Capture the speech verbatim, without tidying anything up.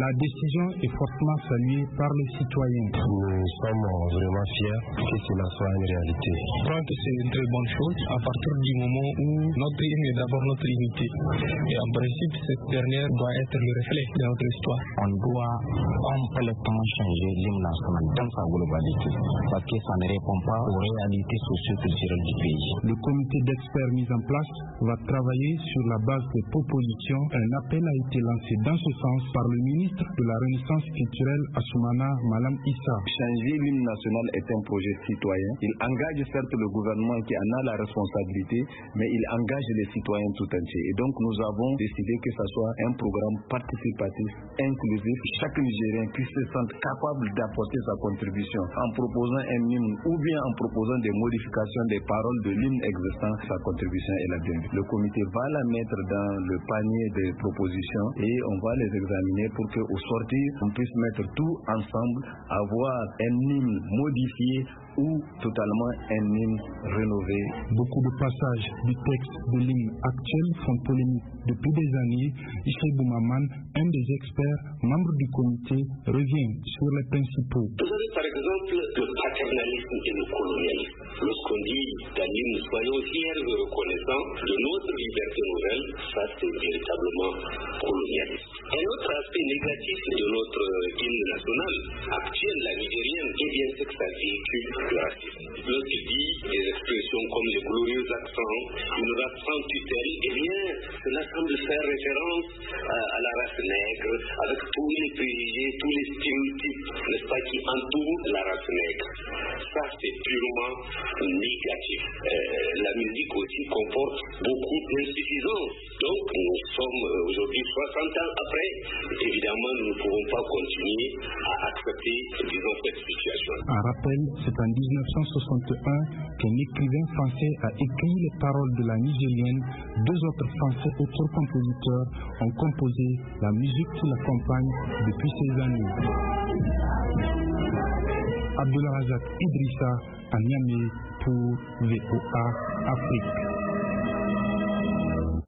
La décision est fortement saluée par les citoyens. Nous sommes vraiment fiers que cela soit une réalité. Je crois que c'est une très bonne chose à partir du moment où notre hymne est d'abord notre unité. Et en principe, cette dernière doit être le reflet de notre histoire. On doit complètement changer l'hymne national dans sa globalité parce que ça ne répond pas aux réalités socio-culturelles du pays. Le comité d'experts mis en place va travailler sur la base des propositions. Un appel a été lancé dans ce sens par le ministre de la Renaissance culturelle Assoumana Malam Issa. Changer l'hymne national est un projet citoyen. Il engage certes le gouvernement qui en a la responsabilité, mais il engage les citoyens tout entiers. Et donc nous avons décidé que ce soit un programme participatif, inclusif. Chaque Nigérien qui se sente capable d'apporter sa contribution en proposant un hymne ou bien en proposant des modifications des paroles de l'hymne existant, sa contribution est la bienvenue. Le comité va la mettre dans le panier des propositions et on va les examiner pour qu'au sortir, on puisse mettre tout ensemble, avoir un hymne modifié ou totalement un hymne rénové. Beaucoup de passages du texte de l'hymne actuel font polémique depuis des années. Issaïbou Maman, un des experts, membre du comité, revient sur les principaux. Vous avez par exemple le paternalisme et le colonialisme. Lorsqu'on dit dans l'hymne, soyons fiers et reconnaissants de notre liberté nouvelle, ça c'est véritablement colonialiste. Un autre aspect négatif de notre hymne national actuel, la nigérienne, eh bien c'est que ça véhicule le racisme. Lorsqu'il dit des expressions comme les glorieux accents, une race sans tutelle, eh bien cela semble faire référence à, à la race nègre, avec tous les préjugés, tous les stéréotypes, n'est-ce pas, qui entourent la race nègre. Ça c'est purement négatif. Euh, la musique aussi comporte beaucoup d'insuffisances. Donc nous sommes aujourd'hui soixante ans après, évidemment nous ne pouvons pas continuer à accepter, disons, cette situation. Un rappel, c'est en dix-neuf cent soixante et un qu'un écrivain français a écrit les paroles de la nigérienne. Deux autres français, autres compositeurs, ont composé la musique qui l'accompagne depuis ces années. Abdullah Razak Idrissa à Niamey pour V O A Afrique.